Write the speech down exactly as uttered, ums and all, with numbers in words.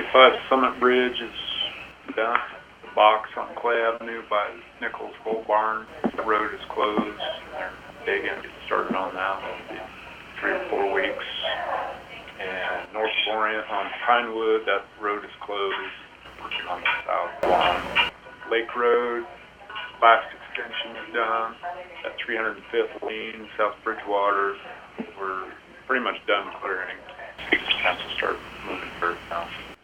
seventy-five Summit Bridge is done. The box on Clay Avenue by Nichols Gold Barn, the road is closed. They're digging, get started on that. It'll be three or four weeks. And North Orient on Pinewood, that road is closed. Working on the south lawn. Lake Road, last extension is done. At three hundred fifth Lane, South Bridgewater, we're pretty much done clearing. sixty percent to start moving dirt now.